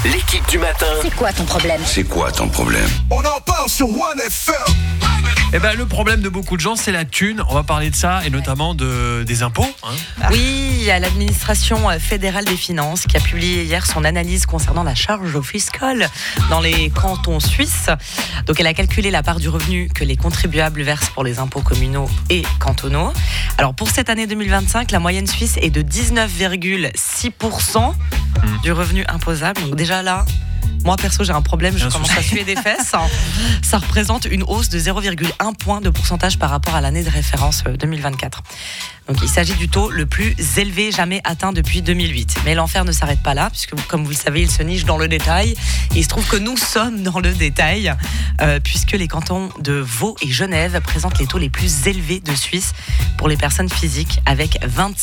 L'équipe du matin. C'est quoi ton problème ? C'est quoi ton problème ? On en parle sur One FM. Eh ben, le problème de beaucoup de gens, c'est la thune. On va parler de ça et notamment des impôts. Oui, il y a l'administration fédérale des finances qui a publié hier son analyse concernant la charge fiscale dans les cantons suisses. Donc elle a calculé la part du revenu que les contribuables versent pour les impôts communaux et cantonaux. Alors pour cette année 2025, la moyenne suisse est de 19,6% du revenu imposable. Donc déjà là, moi perso j'ai un problème, je commence à suer des fesses. Ça représente une hausse de 0,1 point de pourcentage par rapport à l'année de référence 2024. Donc il s'agit du taux le plus élevé jamais atteint depuis 2008. Mais l'enfer ne s'arrête pas là, puisque comme vous le savez, il se niche dans le détail. Et il se trouve que nous sommes dans le détail, puisque les cantons de Vaud et Genève présentent les taux les plus élevés de Suisse pour les personnes physiques, avec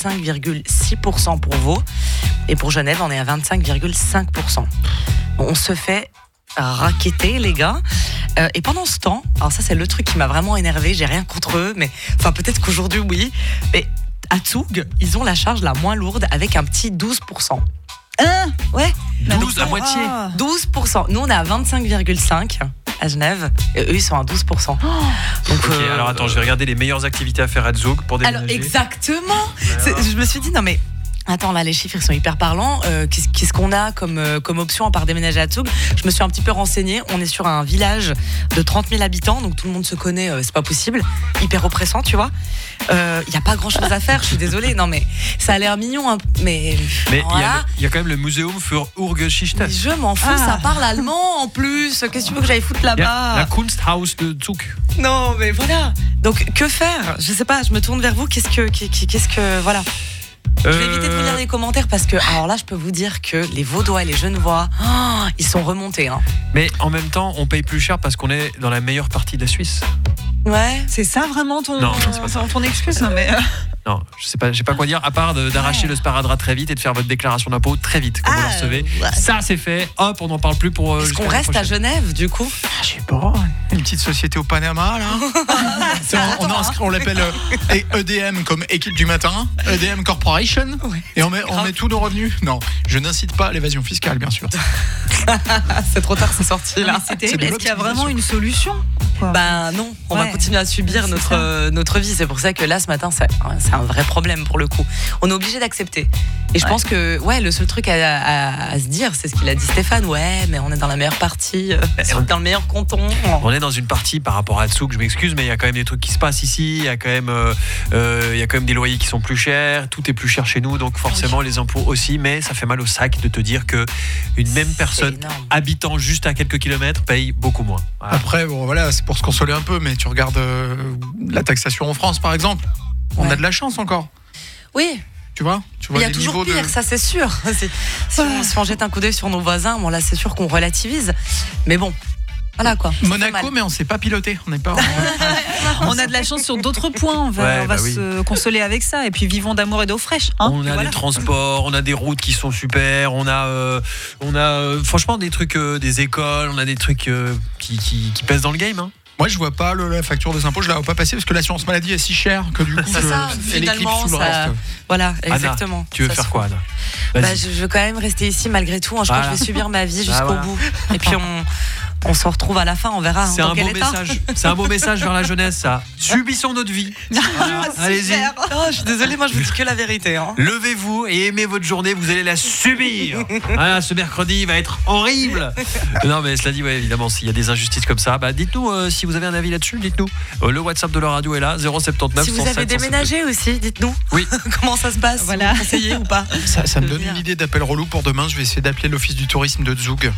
25,6% pour Vaud. Et pour Genève, on est à 25,5%. On se fait racketter, les gars. Et pendant ce temps, alors ça c'est le truc qui m'a vraiment énervé, j'ai rien contre eux, mais enfin peut-être qu'aujourd'hui oui, mais à Zug, ils ont la charge la moins lourde avec un petit 12%. Ouais. 12 à moitié. 12%. Nous on est à 25,5% à Genève, et eux ils sont à 12%. Donc, Ok, alors attends, je vais regarder les meilleures activités à faire à Zug pour déménager. Alors exactement. Je me suis dit non mais attends, là les chiffres ils sont hyper parlants. Qu'est-ce qu'on a comme option à part déménager à Zug ? Je me suis un petit peu renseignée. On est sur un village de 30 000 habitants, donc tout le monde se connaît, c'est pas possible. Hyper oppressant, tu vois. Il n'y a pas grand chose à faire, je suis désolée. Non mais ça a l'air mignon, hein, mais voilà. Il y a quand même le Museum für Urgeschichte. Je m'en fous, ça parle allemand en plus. Qu'est-ce que tu veux que j'aille foutre là-bas ? La Kunsthaus de Zug. Non mais voilà. Donc que faire ? Je sais pas, je me tourne vers vous. Qu'est-ce que voilà. Je vais éviter de vous lire les commentaires parce que, alors là, je peux vous dire que les Vaudois et les Genevois, ils sont remontés. Hein. Mais en même temps, on paye plus cher parce qu'on est dans la meilleure partie de la Suisse. Ouais. C'est ça vraiment ton excuse ? Non, mais Non, je sais pas, j'ai pas quoi dire à part d'arracher le sparadrap très vite et de faire votre déclaration d'impôt très vite quand vous le recevez. Ouais. Ça c'est fait. Hop, on n'en parle plus pour. Est-ce qu'on reste à Genève du coup ? Je sais pas, une petite société au Panama là. On l'appelle EDM comme équipe du matin, EDM Corporation, et on met tous nos revenus. Non, je n'incite pas à l'évasion fiscale, bien sûr. C'est trop tard, c'est sorti là. c'est terrible. Est-ce qu'il y a vraiment une solution ? Ben non, on va continuer à subir notre vie. C'est pour ça que là ce matin c'est un vrai problème pour le coup. On est obligé d'accepter. Et je pense que le seul truc à se dire, c'est ce qu'il a dit Stéphane. Ouais, mais on est dans la meilleure partie, dans le meilleur canton. On est dans une partie par rapport à Zug, je m'excuse, mais il y a quand même des trucs qui se passent ici. Il y a quand même des loyers qui sont plus chers. Tout est plus cher chez nous, donc forcément les impôts aussi. Mais ça fait mal au sac de te dire que une même personne habitant juste à quelques kilomètres paye beaucoup moins. Voilà. Après, bon voilà, c'est pour se consoler un peu, mais tu regardes la taxation en France, par exemple. On a de la chance encore. Oui. Tu vois il y a toujours pire, ça c'est sûr. Si on jette un coup d'œil sur nos voisins, bon là c'est sûr qu'on relativise. Mais bon, voilà quoi. Monaco, mais on ne sait pas piloter. On n'est pas. On a de la chance sur d'autres points. On va se consoler avec ça. Et puis vivons d'amour et d'eau fraîche. Hein, on a des transports, on a des routes qui sont super. On a franchement des trucs, des écoles. On a des trucs qui pèsent dans le game. Hein. Moi, je vois pas la facture des impôts, je la vois pas passer parce que l'assurance maladie est si chère que du coup, c'est ça, finalement, sous le reste. Voilà, exactement. Anna, tu veux faire quoi, Anna ? Je veux quand même rester ici malgré tout. Je crois que je vais subir ma vie jusqu'au bout. Et puis on se retrouve à la fin, on verra. C'est un beau message. C'est un beau message vers la jeunesse, ça. Subissons notre vie. Voilà. Allez-y. Je suis désolée, moi je vous dis que la vérité. Hein. Levez-vous et aimez votre journée, vous allez la subir. Voilà, ce mercredi va être horrible. Non, mais cela dit, évidemment, s'il y a des injustices comme ça, dites-nous si vous avez un avis là-dessus, dites-nous. Le WhatsApp de la radio est là, 079 Si vous avez déménagé aussi, dites-nous. Oui. Comment ça se passe ? Voilà. Vous conseillez ou pas ? Ça me donne une idée d'appel relou pour demain. Je vais essayer d'appeler l'office du tourisme de Zug.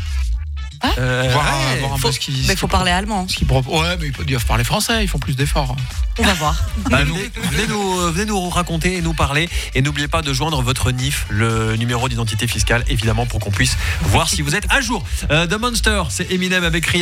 Voir un peu ce qu'ils. Mais il faut parler allemand. Ouais, mais ils doivent parler français, ils font plus d'efforts. On va voir. Venez nous raconter et nous parler. Et n'oubliez pas de joindre votre NIF, le numéro d'identité fiscale, évidemment, pour qu'on puisse voir si vous êtes à jour. The Monster, c'est Eminem avec Rihanna.